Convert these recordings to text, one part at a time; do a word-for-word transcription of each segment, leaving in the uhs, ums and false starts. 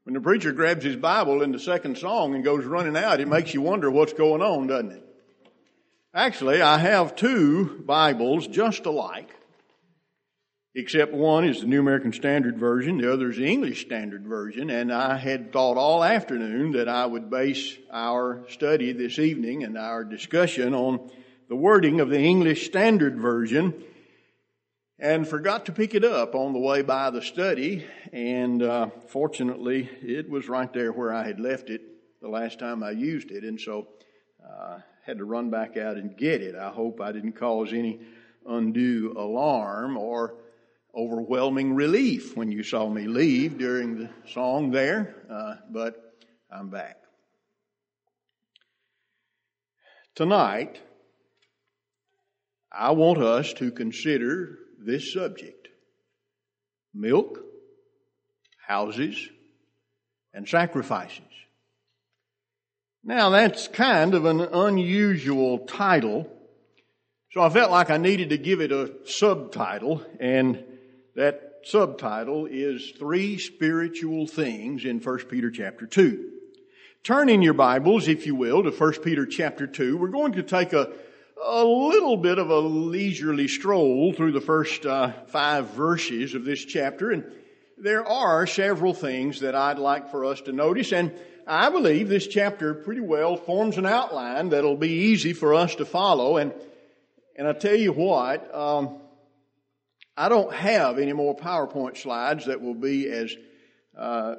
When the preacher grabs his Bible in the second song and goes running out, it makes you wonder what's going on, doesn't it? Actually, I have two Bibles just alike, except one is the New American Standard Version, the other is the English Standard Version, and I had thought all afternoon that I would base our study this evening and our discussion on the wording of the English Standard Version, and forgot to pick it up on the way by the study, and uh, fortunately it was right there where I had left it the last time I used it, and so uh, had to run back out and get it. I hope I didn't cause any undue alarm or overwhelming relief when you saw me leave during the song there, uh, but I'm back. Tonight, I want us to consider this subject: milk, houses, and sacrifices. Now, that's kind of an unusual title, so I felt like I needed to give it a subtitle, and that subtitle is Three Spiritual Things in First Peter chapter two. Turn in your Bibles, if you will, to First Peter chapter two. We're going to take a A little bit of a leisurely stroll through the first uh, five verses of this chapter, and there are several things that I'd like for us to notice, and I believe this chapter pretty well forms an outline that'll be easy for us to follow, and and I tell you what, um, I don't have any more PowerPoint slides that will be as uh,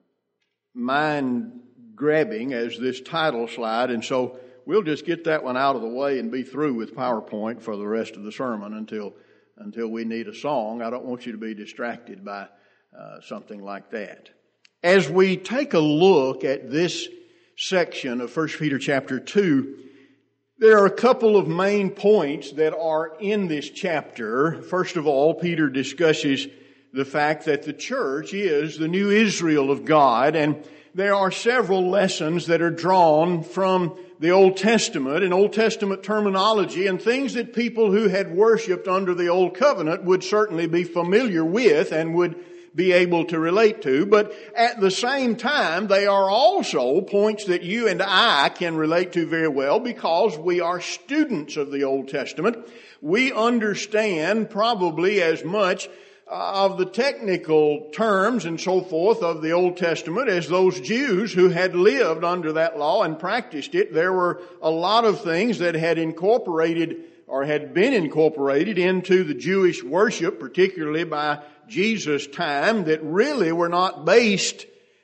mind-grabbing as this title slide, and so we'll just get that one out of the way and be through with PowerPoint for the rest of the sermon until until we need a song. I don't want you to be distracted by uh, something like that. As we take a look at this section of First Peter chapter two, there are a couple of main points that are in this chapter. First of all, Peter discusses the fact that the church is the new Israel of God, and there are several lessons that are drawn from the Old Testament and Old Testament terminology and things that people who had worshiped under the Old Covenant would certainly be familiar with and would be able to relate to. But at the same time, they are also points that you and I can relate to very well because we are students of the Old Testament. We understand probably as much of the technical terms and so forth of the Old Testament as those Jews who had lived under that law and practiced it. There were a lot of things that had incorporated or had been incorporated into the Jewish worship, particularly by Jesus' time, that really were not based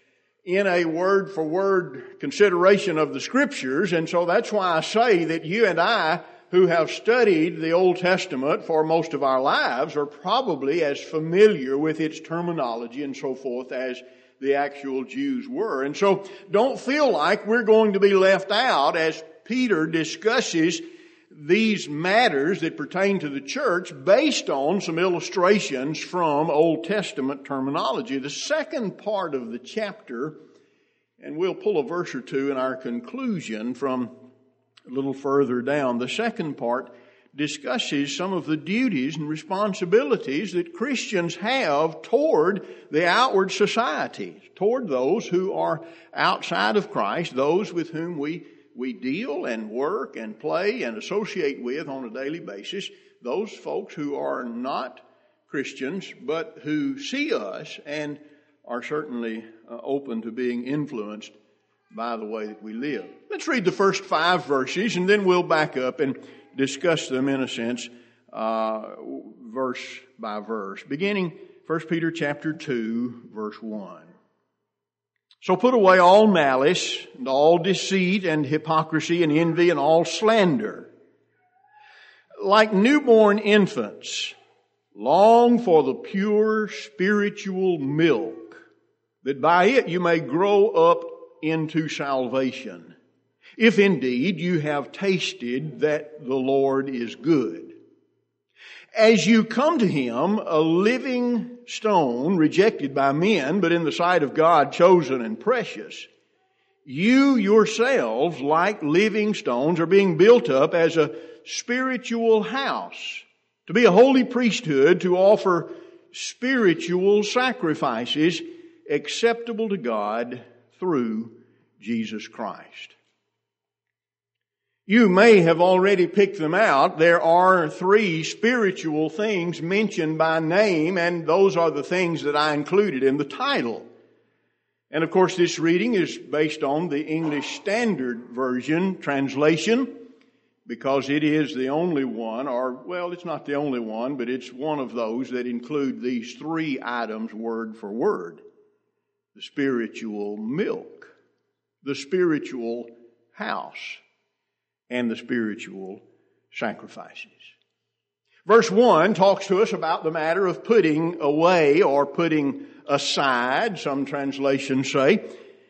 in a word-for-word consideration of the Scriptures. And so that's why I say that you and I, who have studied the Old Testament for most of our lives, are probably as familiar with its terminology and so forth as the actual Jews were. And so don't feel like we're going to be left out as Peter discusses these matters that pertain to the church based on some illustrations from Old Testament terminology. The second part of the chapter, and we'll pull a verse or two in our conclusion from a little further down. The second part discusses some of the duties and responsibilities that Christians have toward the outward society, toward those who are outside of Christ, those with whom we, we deal and work and play and associate with on a daily basis, those folks who are not Christians but who see us and are certainly uh, open to being influenced by the way that we live. Let's read the first five verses and then we'll back up and discuss them in a sense, uh, verse by verse. Beginning First Peter chapter two, verse one. So put away all malice and all deceit and hypocrisy and envy and all slander. Like newborn infants, long for the pure spiritual milk, that by it you may grow up into salvation, if indeed you have tasted that the Lord is good. As you come to Him, a living stone, rejected by men, but in the sight of God chosen and precious, you yourselves, like living stones, are being built up as a spiritual house, to be a holy priesthood, to offer spiritual sacrifices acceptable to God through Jesus Christ. You may have already picked them out. There are three spiritual things mentioned by name, and those are the things that I included in the title. And of course, this reading is based on the English Standard Version translation, because it is the only one, or, well, it's not the only one, but it's one of those that include these three items word for word. The spiritual milk, the spiritual house, and the spiritual sacrifices. Verse one talks to us about the matter of putting away or putting aside, some translations say,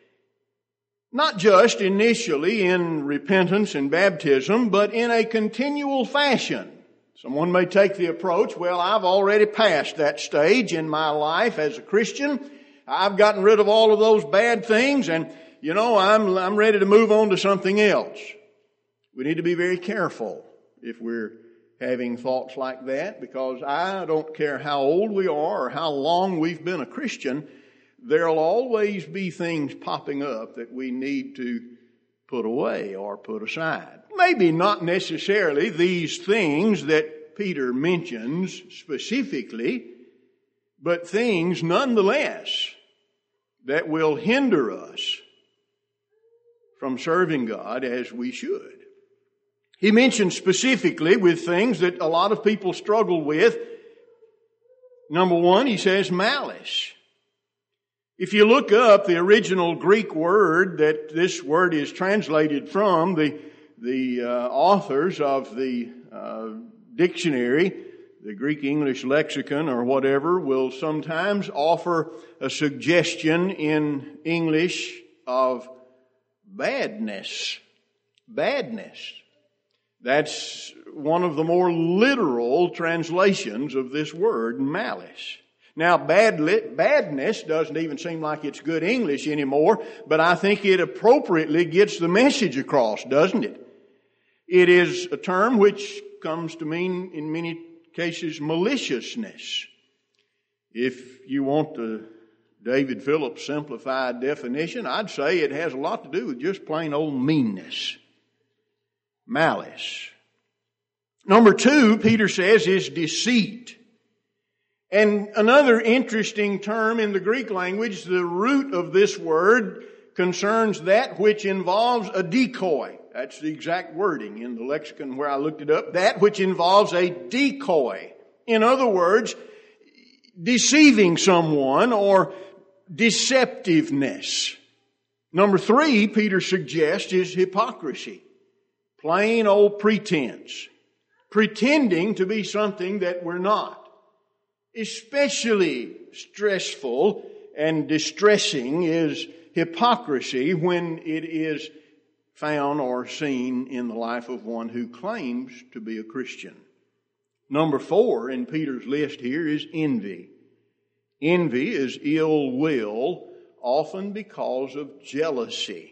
not just initially in repentance and baptism, but in a continual fashion. Someone may take the approach, well, I've already passed that stage in my life as a Christian. I've gotten rid of all of those bad things, and, you know, I'm, I'm ready to move on to something else. We need to be very careful if we're having thoughts like that, because I don't care how old we are or how long we've been a Christian, there'll always be things popping up that we need to put away or put aside. Maybe not necessarily these things that Peter mentions specifically, but things nonetheless that will hinder us from serving God as we should. He mentions specifically with things that a lot of people struggle with. Number one, he says malice. If you look up the original Greek word that this word is translated from, the, the uh, authors of the uh, dictionary, the Greek English lexicon or whatever, will sometimes offer a suggestion in English of badness. Badness. That's one of the more literal translations of this word, malice. Now, badly, badness doesn't even seem like it's good English anymore, but I think it appropriately gets the message across, doesn't it? It is a term which comes to mean, in many cases, maliciousness. If you want the David Phillips simplified definition, I'd say it has a lot to do with just plain old meanness. Malice. Number two, Peter says, is deceit. And another interesting term in the Greek language, the root of this word concerns that which involves a decoy. That's the exact wording in the lexicon where I looked it up. That which involves a decoy. In other words, deceiving someone or deceptiveness. Number three, Peter suggests, is hypocrisy. Plain old pretense. Pretending to be something that we're not. Especially stressful and distressing is hypocrisy when it is found or seen in the life of one who claims to be a Christian. Number four in Peter's list here is envy. Envy is ill will, often because of jealousy.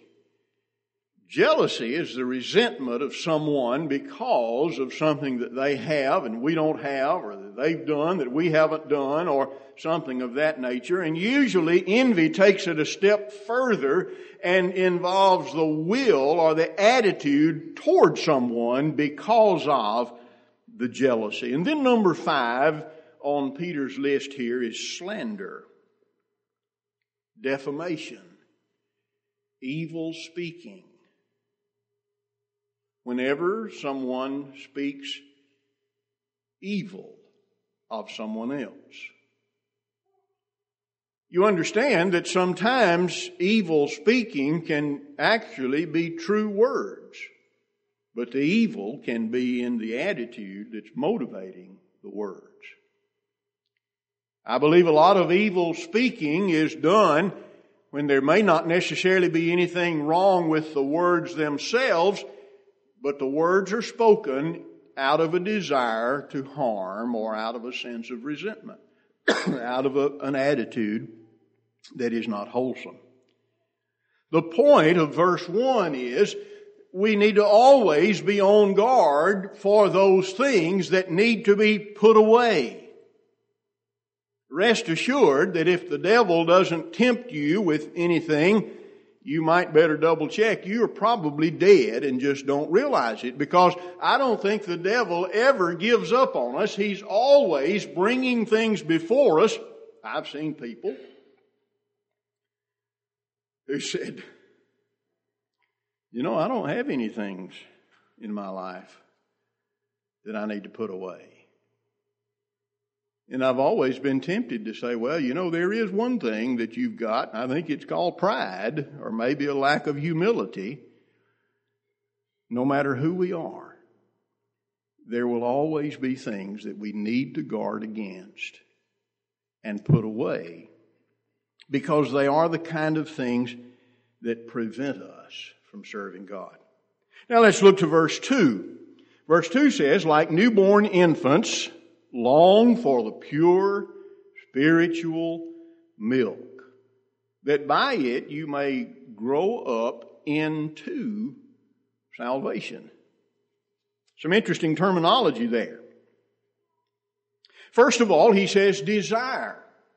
Jealousy is the resentment of someone because of something that they have and we don't have, or that they've done that we haven't done, or something of that nature. And usually envy takes it a step further and involves the will or the attitude toward someone because of the jealousy. And then number five on Peter's list here is slander, defamation, evil speaking. Whenever someone speaks evil of someone else. You understand that sometimes evil speaking can actually be true words, but the evil can be in the attitude that's motivating the words. I believe a lot of evil speaking is done when there may not necessarily be anything wrong with the words themselves, but the words are spoken out of a desire to harm or out of a sense of resentment, out of a, an attitude that is not wholesome. The point of verse one is we need to always be on guard for those things that need to be put away. rest assured that if the devil doesn't tempt you with anything, you might better double check. You're probably dead and just don't realize it, because I don't think the devil ever gives up on us. He's always bringing things before us. I've seen people who said, you know, I don't have any things in my life that I need to put away. And I've always been tempted to say, well, you know, there is one thing that you've got. I think it's called pride, or maybe a lack of humility. No matter who we are, there will always be things that we need to guard against and put away, because they are the kind of things that prevent us from serving God. Now let's look to verse two. Verse two says, like newborn infants, long for the pure spiritual milk, that by it you may grow up into salvation. Some interesting terminology there. First of all, he says desire.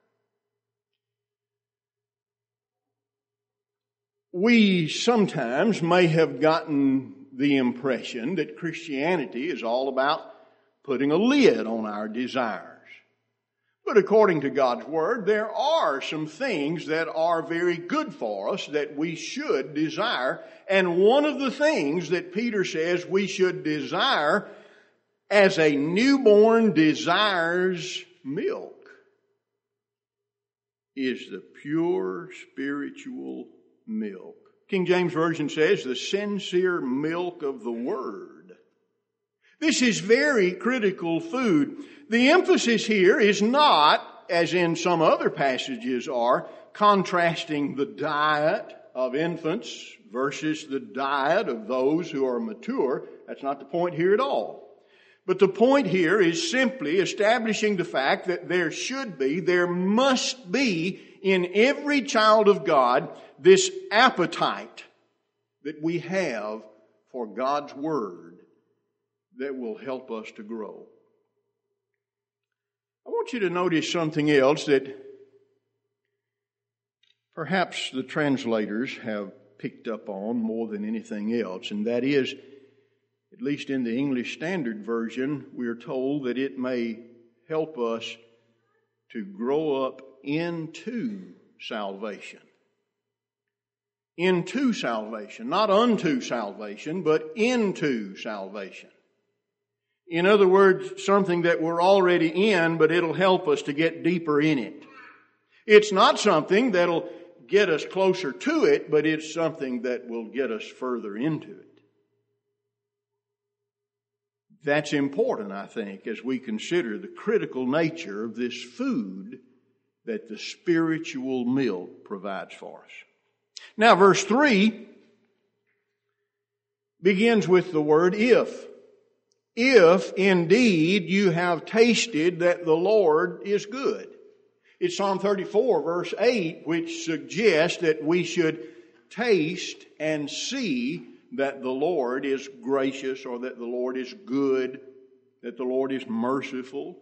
We sometimes may have gotten the impression that Christianity is all about putting a lid on our desires. But according to God's Word, there are some things that are very good for us that we should desire. And one of the things that Peter says we should desire as a newborn desires milk is the pure spiritual milk. King James Version says the sincere milk of the Word. This is very critical food. The emphasis here is not, as in some other passages are, contrasting the diet of infants versus the diet of those who are mature. That's not the point here at all. But the point here is simply establishing the fact that there should be, there must be in every child of God this appetite that we have for God's Word that will help us to grow. I want you to notice something else that perhaps the translators have picked up on more than anything else, and that is, at least in the English Standard Version, we are told that it may help us to grow up into salvation. Into salvation. Not unto salvation, but into salvation. In other words, something that we're already in, but it'll help us to get deeper in it. It's not something that'll get us closer to it, but it's something that will get us further into it. That's important, I think, as we consider the critical nature of this food that the spiritual milk provides for us. Now, verse three begins with the word if. If indeed you have tasted that the Lord is good. It's Psalm thirty-four, verse eight, which suggests that we should taste and see that the Lord is gracious, or that the Lord is good, that the Lord is merciful.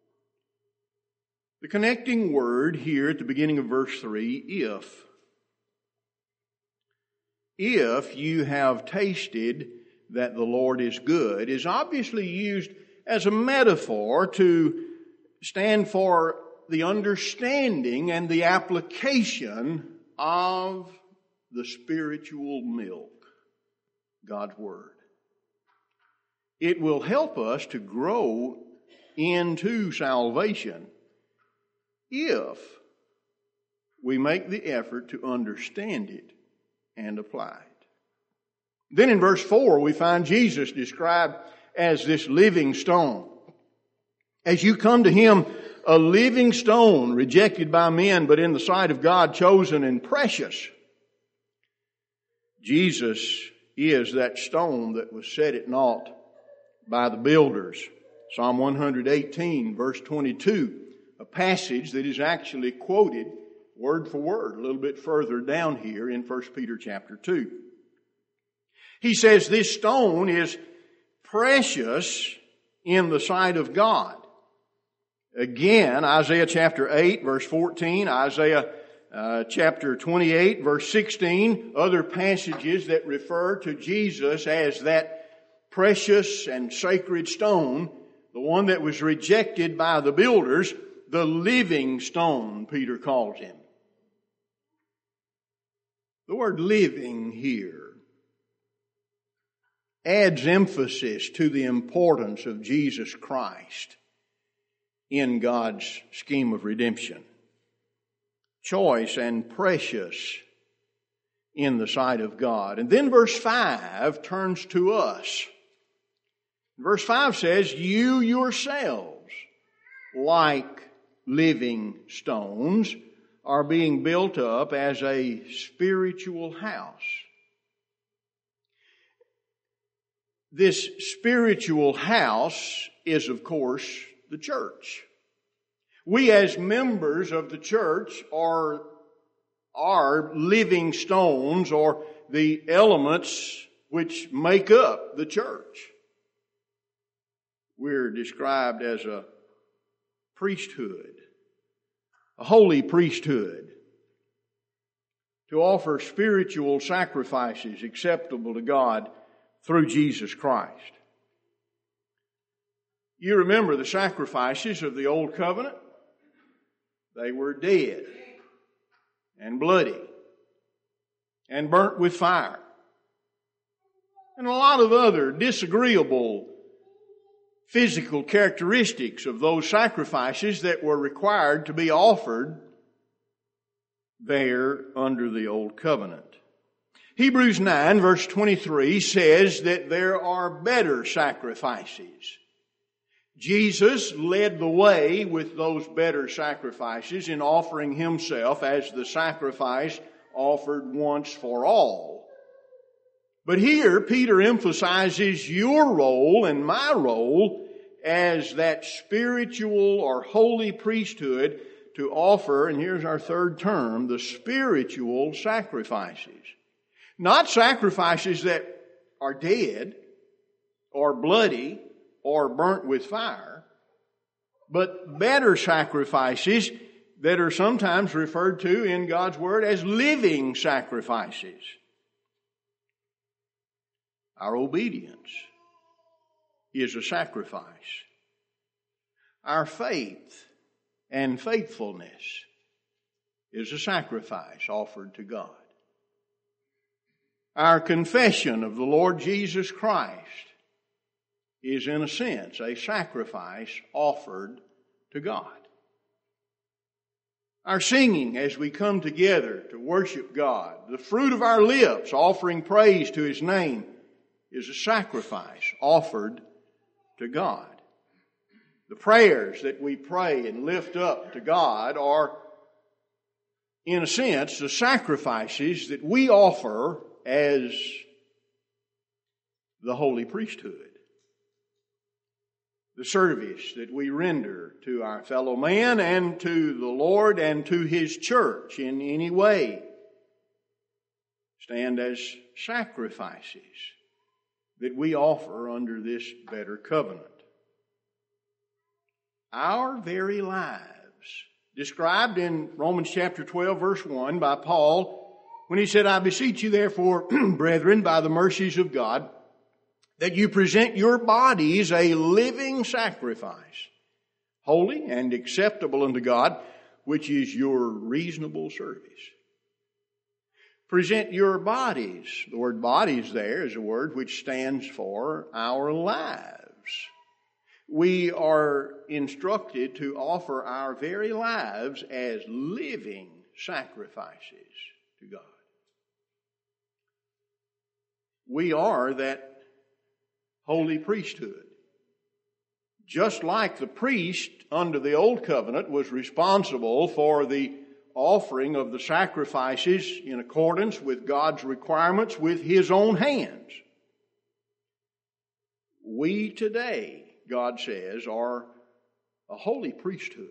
The connecting word here at the beginning of verse three, if. If you have tasted that the Lord is good, is obviously used as a metaphor to stand for the understanding and the application of the spiritual milk, God's Word. It will help us to grow into salvation if we make the effort to understand it and apply it. Then in verse four, we find Jesus described as this living stone. As you come to Him, a living stone, rejected by men, but in the sight of God, chosen and precious. Jesus is that stone that was set at naught by the builders. Psalm one eighteen, verse twenty-two, a passage that is actually quoted word for word a little bit further down here in First Peter chapter two. He says this stone is precious in the sight of God. Again, Isaiah chapter eight, verse fourteen, Isaiah uh, chapter twenty-eight, verse sixteen, other passages that refer to Jesus as that precious and sacred stone, the one that was rejected by the builders, the living stone, Peter calls him. The word living here adds emphasis to the importance of Jesus Christ in God's scheme of redemption. Choice and precious in the sight of God. And then verse five turns to us. Verse five says, you yourselves, like living stones, are being built up as a spiritual house. This spiritual house is, of course, the church. We as members of the church are, are living stones, or the elements which make up the church. We're described as a priesthood, a holy priesthood, to offer spiritual sacrifices acceptable to God through Jesus Christ. You remember the sacrifices of the Old Covenant? They were dead and bloody and burnt with fire, and a lot of other disagreeable physical characteristics of those sacrifices that were required to be offered there under the Old Covenant. Hebrews nine verse twenty-three says that there are better sacrifices. Jesus led the way with those better sacrifices in offering himself as the sacrifice offered once for all. But here Peter emphasizes your role and my role as that spiritual or holy priesthood to offer, and here's our third term, the spiritual sacrifices. Not sacrifices that are dead or bloody or burnt with fire, but better sacrifices that are sometimes referred to in God's Word as living sacrifices. Our obedience is a sacrifice. Our faith and faithfulness is a sacrifice offered to God. Our confession of the Lord Jesus Christ is, in a sense, a sacrifice offered to God. Our singing as we come together to worship God, the fruit of our lips offering praise to His name, is a sacrifice offered to God. The prayers that we pray and lift up to God are, in a sense, the sacrifices that we offer as the holy priesthood. The service that we render to our fellow man and to the Lord and to His church in any way stand as sacrifices that we offer under this better covenant. Our very lives, described in Romans chapter twelve verse one by Paul, when he said, I beseech you therefore, brethren, by the mercies of God, that you present your bodies a living sacrifice, holy and acceptable unto God, which is your reasonable service. Present your bodies. The word bodies there is a word which stands for our lives. We are instructed to offer our very lives as living sacrifices to God. We are that holy priesthood. Just like the priest under the Old Covenant was responsible for the offering of the sacrifices in accordance with God's requirements with his own hands, we today, God says, are a holy priesthood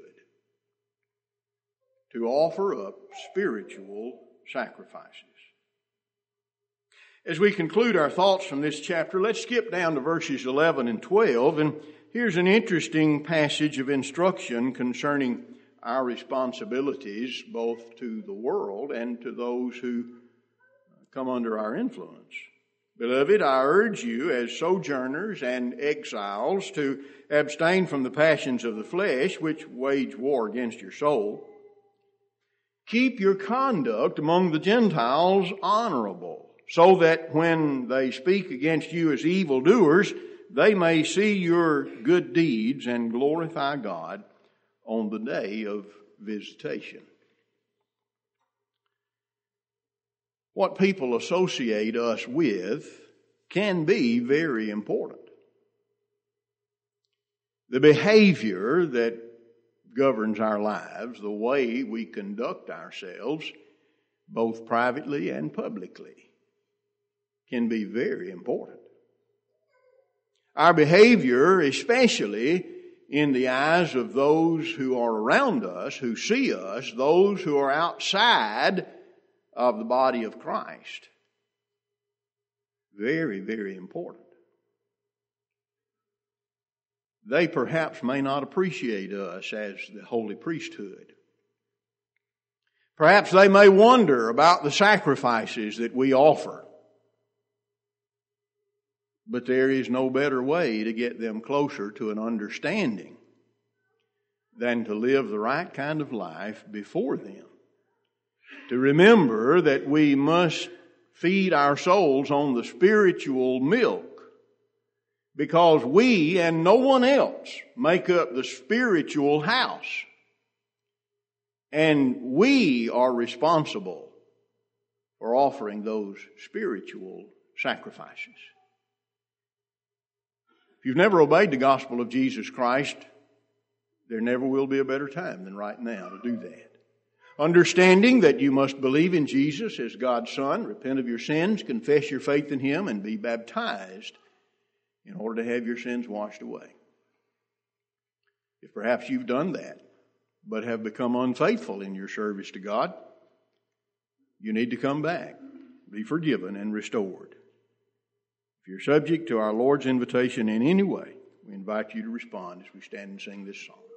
to offer up spiritual sacrifices. As we conclude our thoughts from this chapter, let's skip down to verses eleven and twelve and here's an interesting passage of instruction concerning our responsibilities both to the world and to those who come under our influence. Beloved, I urge you as sojourners and exiles to abstain from the passions of the flesh, which wage war against your soul. Keep your conduct among the Gentiles honorable, so that when they speak against you as evildoers, they may see your good deeds and glorify God on the day of visitation. What people associate us with can be very important. The behavior that governs our lives, the way we conduct ourselves, both privately and publicly, can be very important. Our behavior, especially in the eyes of those who are around us, who see us, those who are outside of the body of Christ. Very, very important. They perhaps may not appreciate us as the holy priesthood. Perhaps they may wonder about the sacrifices that we offer. But there is no better way to get them closer to an understanding than to live the right kind of life before them. To remember that we must feed our souls on the spiritual milk, because we and no one else make up the spiritual house. And we are responsible for offering those spiritual sacrifices. If you've never obeyed the gospel of Jesus Christ, there never will be a better time than right now to do that. Understanding that you must believe in Jesus as God's Son, repent of your sins, confess your faith in Him, and be baptized in order to have your sins washed away. If perhaps you've done that, but have become unfaithful in your service to God, you need to come back, be forgiven, and restored. If you're subject to our Lord's invitation in any way, we invite you to respond as we stand and sing this song.